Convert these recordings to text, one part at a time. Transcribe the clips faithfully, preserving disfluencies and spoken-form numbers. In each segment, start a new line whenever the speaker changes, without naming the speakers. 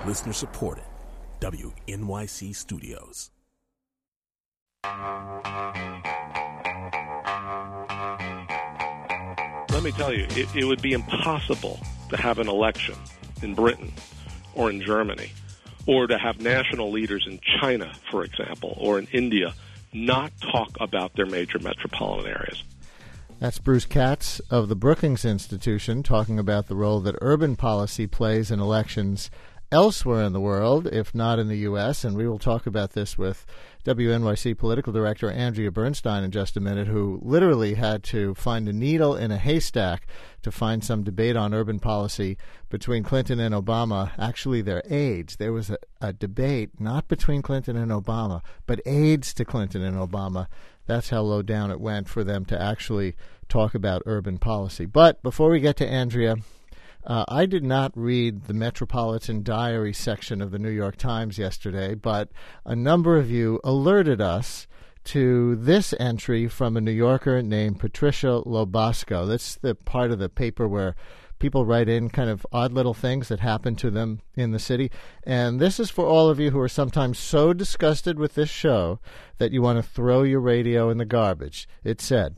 Listener supported. W N Y C Studios.
Let me tell you, it, it would be impossible to have an election in Britain or in Germany, or to have national leaders in China, for example, or in India, not talk about their major metropolitan areas.
That's Bruce Katz of the Brookings Institution talking about the role that urban policy plays in elections elsewhere in the world, if not in the U S, and we will talk about this with W N Y C political director Andrea Bernstein in just a minute, who literally had to find a needle in a haystack to find some debate on urban policy between Clinton and Obama. Actually, their aides. There was a, a debate not between Clinton and Obama, but aides to Clinton and Obama. That's how low down it went for them to actually talk about urban policy. But before we get to Andrea, Uh, I did not read the Metropolitan Diary section of the New York Times yesterday, but a number of you alerted us to this entry from a New Yorker named Patricia Lobosco. That's the part of the paper where people write in kind of odd little things that happen to them in the city. And this is for all of you who are sometimes so disgusted with this show that you want to throw your radio in the garbage. It said,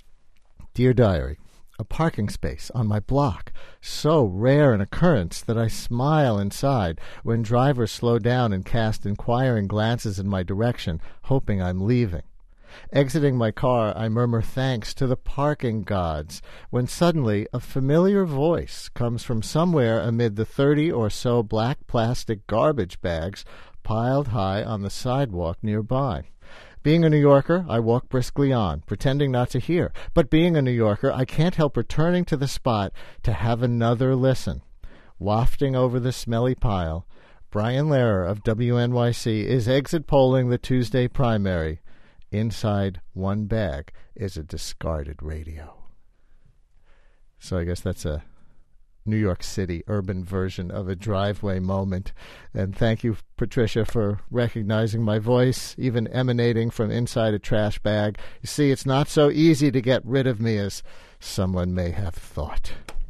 "Dear Diary, a parking space on my block, so rare an occurrence that I smile inside when drivers slow down and cast inquiring glances in my direction, hoping I'm leaving. Exiting my car, I murmur thanks to the parking gods, when suddenly a familiar voice comes from somewhere amid the thirty or so black plastic garbage bags piled high on the sidewalk nearby. Being a New Yorker, I walk briskly on, pretending not to hear. But being a New Yorker, I can't help returning to the spot to have another listen. Wafting over the smelly pile, Brian Lehrer of W N Y C is exit polling the Tuesday primary. Inside one bag is a discarded radio." So I guess that's a New York City urban version of a driveway moment. And thank you, Patricia, for recognizing my voice, even emanating from inside a trash bag. You see, it's not so easy to get rid of me as someone may have thought.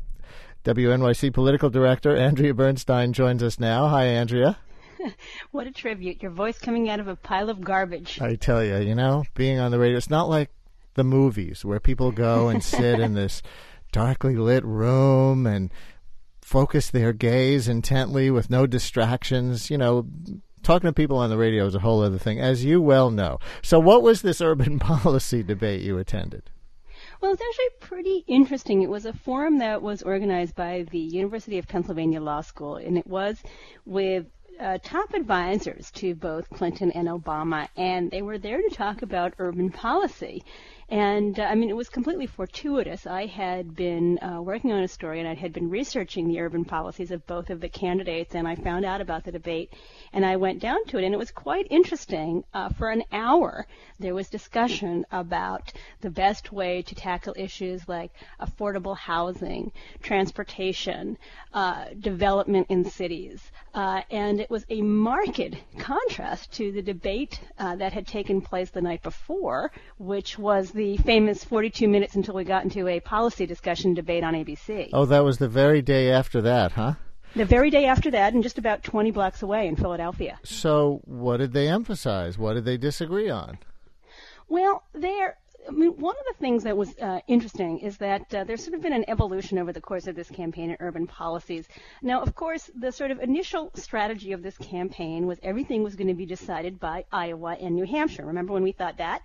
W N Y C political director Andrea Bernstein joins us now. Hi, Andrea.
What a tribute. Your voice coming out of a pile of garbage.
I tell you, you know, being on the radio, it's not like the movies where people go and sit in this darkly lit room and focus their gaze intently with no distractions. You know, talking to people on the radio is a whole other thing, as you well know. So what was this urban policy debate you attended?
Well, it's actually pretty interesting. It was a forum that was organized by the University of Pennsylvania Law School, and it was with uh, top advisors to both Clinton and Obama, and they were there to talk about urban policy. And, uh, I mean, it was completely fortuitous. I had been uh, working on a story, and I had been researching the urban policies of both of the candidates, and I found out about the debate, and I went down to it, and it was quite interesting. Uh, for an hour, there was discussion about the best way to tackle issues like affordable housing, transportation, uh, development in cities, uh, and it was a marked contrast to the debate uh, that had taken place the night before, which was the famous forty-two minutes until we got into a policy discussion debate on A B C.
Oh, that was the very day after that, huh?
The very day after that, and just about twenty blocks away in Philadelphia.
So what did they emphasize? What did they disagree on?
Well, there, I mean, one of the things that was uh, interesting is that uh, there's sort of been an evolution over the course of this campaign in urban policies. Now, of course, the sort of initial strategy of this campaign was everything was going to be decided by Iowa and New Hampshire. Remember when we thought that?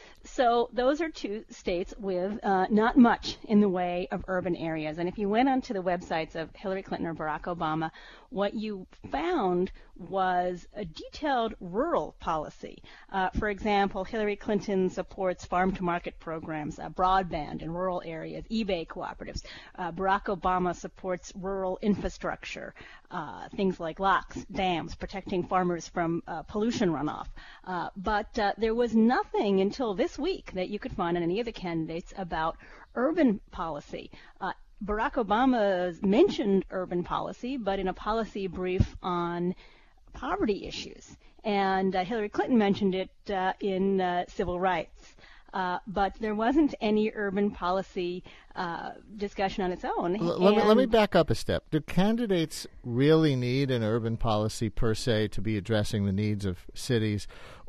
So those are two states with uh, not much in the way of urban areas. And if you went onto the websites of Hillary Clinton or Barack Obama, what you found was a detailed rural policy. Uh, for example, Hillary Clinton supports farm-to-market programs, uh, broadband in rural areas, eBay cooperatives. Uh, Barack Obama supports rural infrastructure, uh, things like locks, dams, protecting farmers from uh, pollution runoff. Uh, but uh, there was nothing until this week that you could find on any of the candidates about urban policy. Uh, Barack Obama mentioned urban policy, but in a policy brief on poverty issues. And uh, Hillary Clinton mentioned it uh, in uh, civil rights. uh, but there wasn't any urban policy uh, discussion on its own.
L- let, me, let me back up a step. Do candidates really need an urban policy per se to be addressing the needs of cities,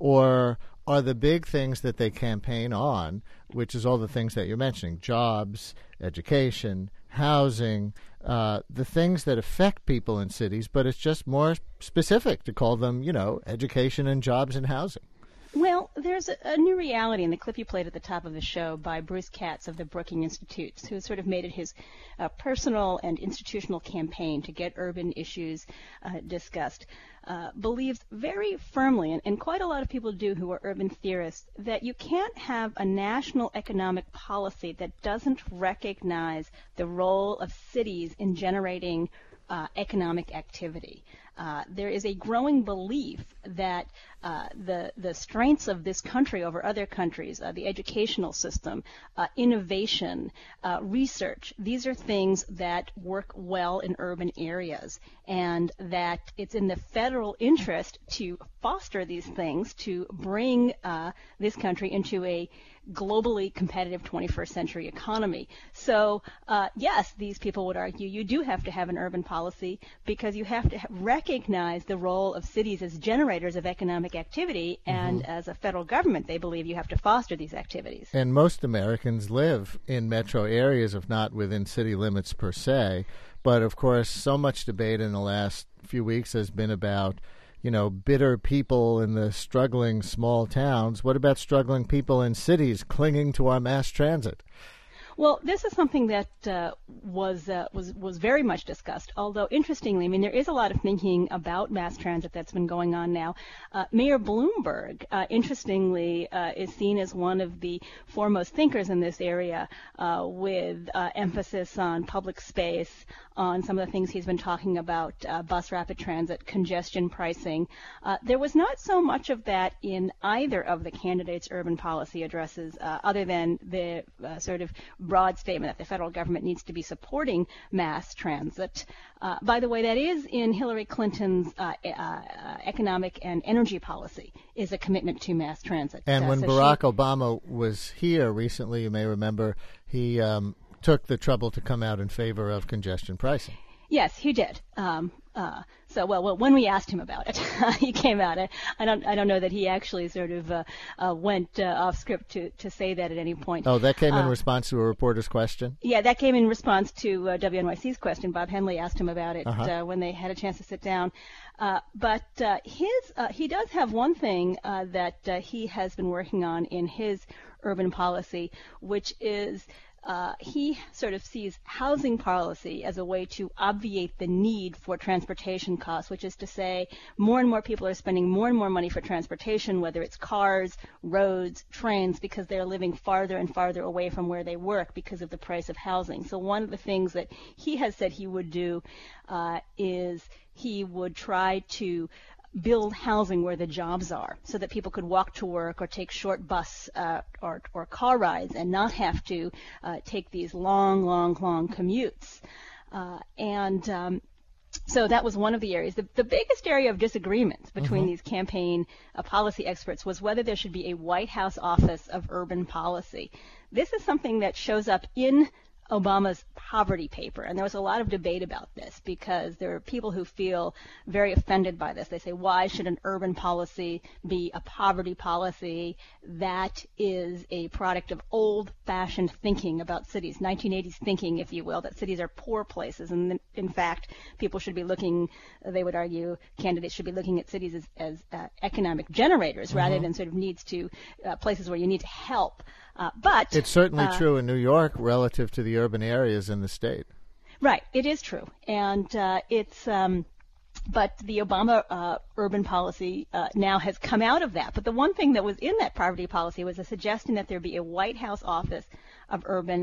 or are the big things that they campaign on, which is all the things that you're mentioning, jobs, education, housing, uh, the things that affect people in cities, but it's just more specific to call them, you know, education and jobs and housing?
Well, there's a, a new reality in the clip you played at the top of the show by Bruce Katz of the Brookings Institute, who sort of made it his uh, personal and institutional campaign to get urban issues uh, discussed. Uh, believes very firmly, and, and quite a lot of people do who are urban theorists, that you can't have a national economic policy that doesn't recognize the role of cities in generating uh, economic activity. Uh, there is a growing belief that uh, the the strengths of this country over other countries, uh, the educational system, uh, innovation, uh, research, these are things that work well in urban areas, and that it's in the federal interest to foster these things, to bring uh, this country into a globally competitive twenty-first century economy. So, uh, yes, these people would argue you do have to have an urban policy because you have to ha- recognize the role of cities as generators of economic activity, and mm-hmm. as a federal government, they believe you have to foster these activities.
And most Americans live in metro areas, if not within city limits per se. But, of course, so much debate in the last few weeks has been about, you know, bitter people in the struggling small towns. What about struggling people in cities clinging to our mass transit?
Well, this is something that uh, was uh, was was very much discussed. Although, interestingly, I mean, there is a lot of thinking about mass transit that's been going on now. Uh, Mayor Bloomberg, uh, interestingly, uh, is seen as one of the foremost thinkers in this area, uh, with uh, emphasis on public space, on some of the things he's been talking about, uh, bus rapid transit, congestion pricing. Uh, there was not so much of that in either of the candidates' urban policy addresses, uh, other than the uh, sort of broad statement that the federal government needs to be supporting mass transit. Uh, by the way, that is in Hillary Clinton's uh, uh, economic and energy policy, is a commitment to mass transit.
And
uh,
when
so
Barack
she,
Obama was here recently, you may remember, he um, took the trouble to come out in favor of congestion pricing.
Yes, he did. Um, uh, so, well, well, when we asked him about it, he came out. I, I don't, I don't know that he actually sort of uh, uh, went uh, off script to, to say that at any point.
Oh, that came in
uh,
response to a reporter's question?
Yeah, that came in response to uh, W N Y C's question. Bob Henley asked him about it
uh-huh.
uh, when they had a chance to sit down. Uh, but uh, his, uh, he does have one thing uh, that uh, he has been working on in his urban policy, which is Uh, he sort of sees housing policy as a way to obviate the need for transportation costs, which is to say more and more people are spending more and more money for transportation, whether it's cars, roads, trains, because they're living farther and farther away from where they work because of the price of housing. So one of the things that he has said he would do uh, is he would try to build housing where the jobs are so that people could walk to work or take short bus uh, or, or car rides and not have to uh, take these long, long, long commutes. Uh, and um, so that was one of the areas. The, the biggest area of disagreement between mm-hmm. these campaign uh, policy experts was whether there should be a White House Office of Urban Policy. This is something that shows up in Obama's poverty paper, and there was a lot of debate about this because there are people who feel very offended by this. They say, why should an urban policy be a poverty policy? That is a product of old-fashioned thinking about cities, nineteen eighties thinking, if you will, that cities are poor places. And in fact, people should be looking, they would argue, candidates should be looking at cities as, as uh, economic generators mm-hmm. rather than sort of needs to, uh, places where you need to help. Uh, but
it's certainly
uh,
true in New York relative to the urban areas in the state.
Right, it is true, and uh, it's. Um, but the Obama uh, urban policy uh, now has come out of that. But the one thing that was in that poverty policy was a suggestion that there be a White House Office of Urban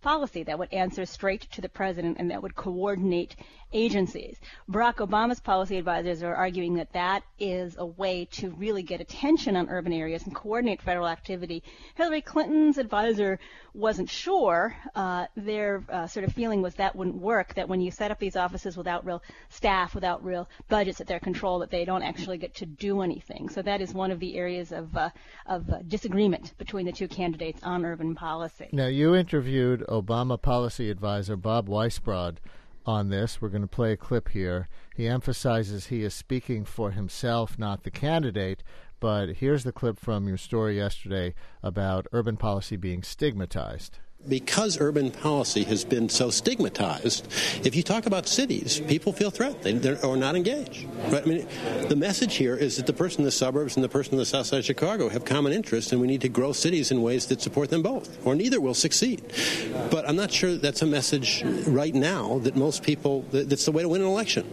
policy that would answer straight to the president and that would coordinate agencies. Barack Obama's policy advisors are arguing that that is a way to really get attention on urban areas and coordinate federal activity. Hillary Clinton's advisor wasn't sure. Uh, their uh, sort of feeling was that wouldn't work, that when you set up these offices without real staff, without real budgets at their control, that they don't actually get to do anything. So that is one of the areas of, uh, of uh, disagreement between the two candidates on urban policy.
Now, you interviewed Obama policy advisor Bob Weisbrod on this. We're going to play a clip here. He emphasizes he is speaking for himself, not the candidate. But here's the clip from your story yesterday about urban policy being stigmatized.
Because urban policy has been so stigmatized, if you talk about cities, people feel threatened they, or not engaged. Right? I mean, the message here is that the person in the suburbs and the person in the south side of Chicago have common interests, and we need to grow cities in ways that support them both, or neither will succeed. But I'm not sure that's a message right now that most people, that, that's the way to win an election.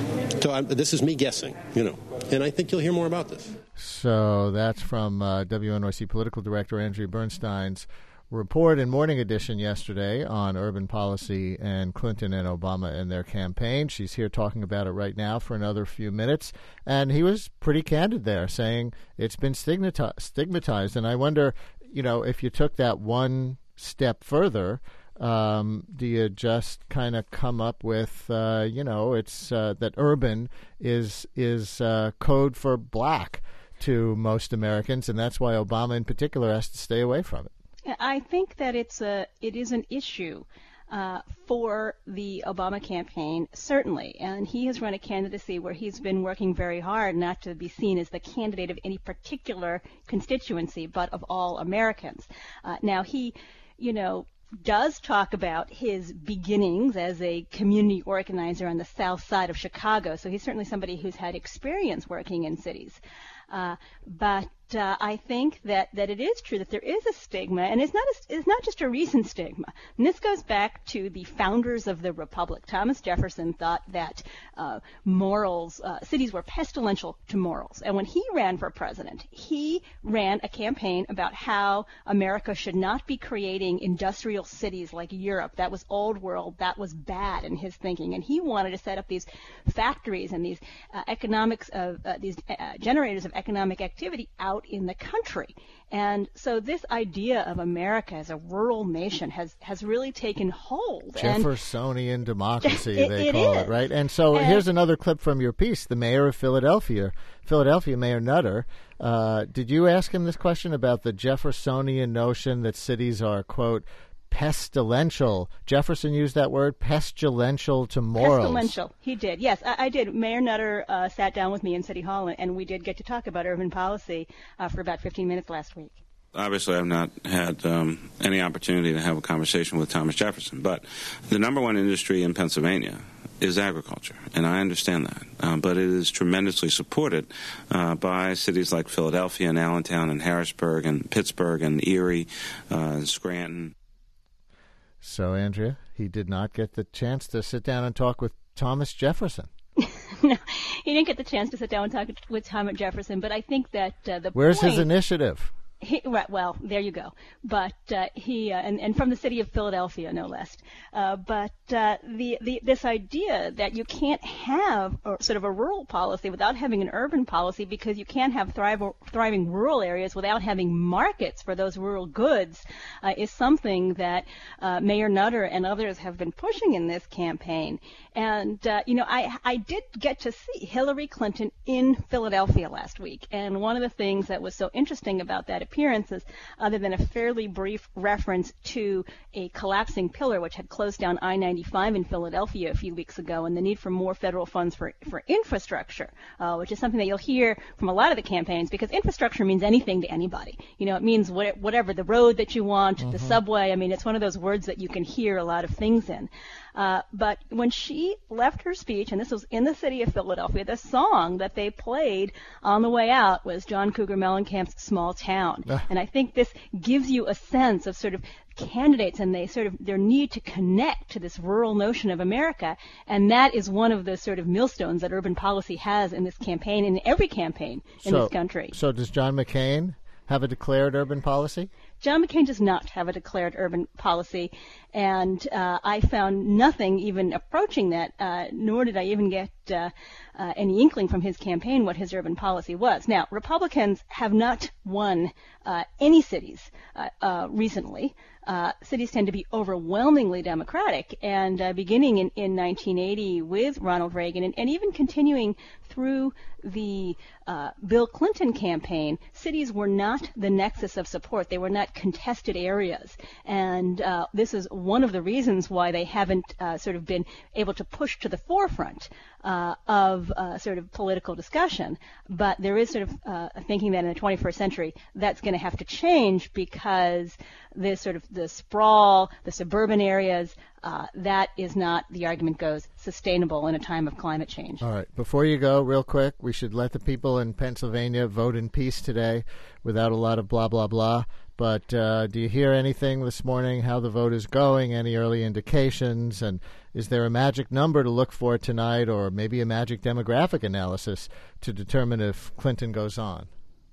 So I'm, this is me guessing, you know, and I think you'll hear more about this.
So that's from uh, W N Y C political director Andrea Bernstein's report in Morning Edition yesterday on urban policy and Clinton and Obama and their campaign. She's here talking about it right now for another few minutes. And he was pretty candid there, saying it's been stigmati- stigmatized. And I wonder, you know, if you took that one step further, um, do you just kind of come up with, uh, you know, it's uh, that urban is, is uh, code for black to most Americans, and that's why Obama in particular has to stay away from it.
I think that it's a it is an issue uh, for the Obama campaign, certainly, and he has run a candidacy where he's been working very hard not to be seen as the candidate of any particular constituency, but of all Americans. Uh, now he, you know, does talk about his beginnings as a community organizer on the south side of Chicago, so he's certainly somebody who's had experience working in cities. Uh, but uh, I think that, that it is true that there is a stigma, and it's not a, it's not just a recent stigma. And this goes back to the founders of the Republic. Thomas Jefferson thought that uh, morals, uh, cities were pestilential to morals. And when he ran for president, he ran a campaign about how America should not be creating industrial cities like Europe. That was old world. That was bad in his thinking. And he wanted to set up these factories and these uh, economics of uh, these uh, generators of economic activity out in the country. And so this idea of America as a rural nation has, has really taken hold.
Jeffersonian and democracy,
it,
they
it
call
is.
it, right? And so
and
here's another clip from your piece. The mayor of Philadelphia, Philadelphia Mayor Nutter, uh, did you ask him this question about the Jeffersonian notion that cities are, quote, pestilential? Jefferson used that word, pestilential to morals.
Pestilential. He did. Yes, I, I did. Mayor Nutter uh, sat down with me in City Hall, and we did get to talk about urban policy uh, for about fifteen minutes last week.
Obviously, I've not had um, any opportunity to have a conversation with Thomas Jefferson, but the number one industry in Pennsylvania is agriculture, and I understand that. Uh, but it is tremendously supported uh, by cities like Philadelphia and Allentown and Harrisburg and Pittsburgh and Erie uh, and Scranton.
So, Andrea, he did not get the chance to sit down and talk with Thomas Jefferson.
No, he didn't get the chance to sit down and talk with Thomas Jefferson, but I think that uh, the
Where's
point,
his initiative?
He, right, well, there you go. But uh, he uh, and, and from the city of Philadelphia, no less. Uh, but uh, the, the this idea that you can't have a, sort of a rural policy without having an urban policy, because you can't have thrive, thriving rural areas without having markets for those rural goods, uh, is something that uh, Mayor Nutter and others have been pushing in this campaign. And uh, you know, I I did get to see Hillary Clinton in Philadelphia last week, and one of the things that was so interesting about that appearances, other than a fairly brief reference to a collapsing pillar which had closed down I ninety-five in Philadelphia a few weeks ago, and the need for more federal funds for, for infrastructure, uh, which is something that you'll hear from a lot of the campaigns, because infrastructure means anything to anybody. You know, it means what, whatever, the road that you want, mm-hmm. the subway. I mean, it's one of those words that you can hear a lot of things in. Uh, but when she left her speech, and this was in the city of Philadelphia, the song that they played on the way out was John Cougar Mellencamp's Small Town. Uh. And I think this gives you a sense of sort of candidates and they sort of their need to connect to this rural notion of America. And that is one of the sort of millstones that urban policy has in this campaign, in every campaign in
so,
this country.
So does John McCain have a declared urban policy?
John McCain does not have a declared urban policy, and uh, I found nothing even approaching that, uh, nor did I even get uh, uh, any inkling from his campaign what his urban policy was. Now, Republicans have not won uh, any cities uh, uh, recently. Uh, cities tend to be overwhelmingly Democratic, and uh, beginning in, in nineteen eighty with Ronald Reagan, and, and even continuing through the uh, Bill Clinton campaign, cities were not the nexus of support. They were not contested areas, and uh, this is one of the reasons why they haven't uh, sort of been able to push to the forefront uh, of uh, sort of political discussion. But there is sort of uh, thinking that in the twenty-first century that's going to have to change, because this sort of the sprawl, the suburban areas, uh, that is not, the argument goes, sustainable in a time of climate change.
All right. Before you go, real quick, we should let the people in Pennsylvania vote in peace today without a lot of blah, blah, blah. But uh, do you hear anything this morning, how the vote is going, any early indications? And is there a magic number to look for tonight, or maybe a magic demographic analysis to determine if Clinton goes on?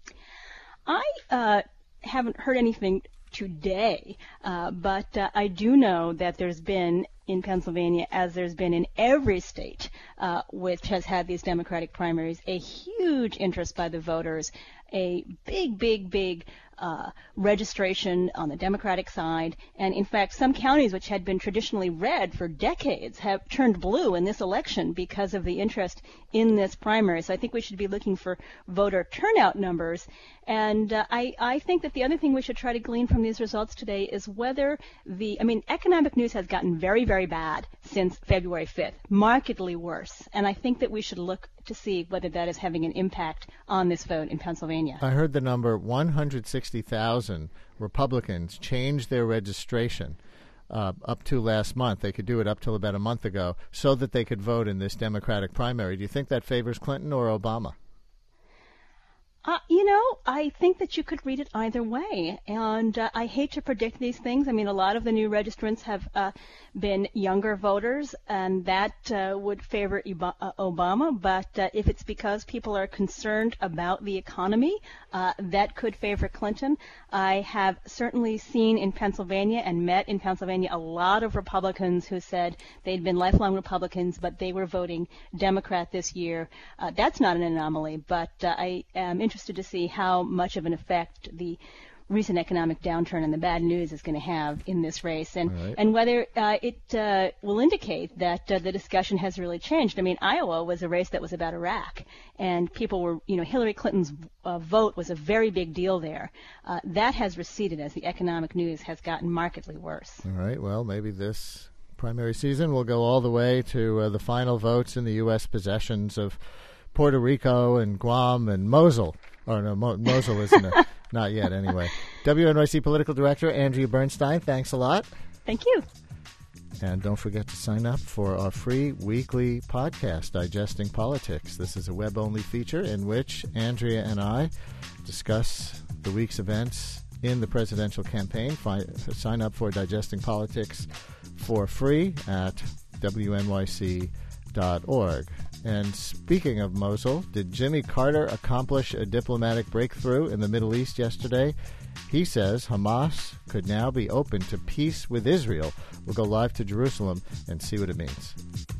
I uh, haven't heard anything today, uh, but uh, I do know that there's been in Pennsylvania, as there's been in every state uh, which has had these Democratic primaries, a huge interest by the voters, a big, big, big uh, registration on the Democratic side. And in fact, some counties which had been traditionally red for decades have turned blue in this election because of the interest in this primary. So I think we should be looking for voter turnout numbers. And uh, I, I think that the other thing we should try to glean from these results today is whether the, I mean, economic news has gotten very, very bad since February fifth, markedly worse. And I think that we should look to see whether that is having an impact on this vote in Pennsylvania.
I heard the number one hundred sixty thousand Republicans changed their registration uh, up to last month. They could do it up till about a month ago so that they could vote in this Democratic primary. Do you think that favors Clinton or Obama?
Uh, you know, I think that you could read it either way, and uh, I hate to predict these things. I mean, a lot of the new registrants have uh, been younger voters, and that uh, would favor Obama, but uh, if it's because people are concerned about the economy, uh, that could favor Clinton. I have certainly seen in Pennsylvania and met in Pennsylvania a lot of Republicans who said they'd been lifelong Republicans, but they were voting Democrat this year. Uh, that's not an anomaly, but uh, I am interested interested to see how much of an effect the recent economic downturn and the bad news is going to have in this race, and
right.
and whether uh, it uh, will indicate that uh, the discussion has really changed. I mean, Iowa was a race that was about Iraq, and people were, you know, Hillary Clinton's uh, vote was a very big deal there. Uh, that has receded as the economic news has gotten markedly worse.
All right. Well, maybe this primary season will go all the way to uh, the final votes in the U S possessions of Puerto Rico and Guam and Mosul. Or no, Mo- Mosul isn't a, not yet anyway. W N Y C Political Director Andrea Bernstein, thanks a lot.
Thank you.
And don't forget to sign up for our free weekly podcast, Digesting Politics. This is a web-only feature in which Andrea and I discuss the week's events in the presidential campaign. Find, sign up for Digesting Politics for free at W N Y C dot org. And speaking of Mosul, did Jimmy Carter accomplish a diplomatic breakthrough in the Middle East yesterday? He says Hamas could now be open to peace with Israel. We'll go live to Jerusalem and see what it means.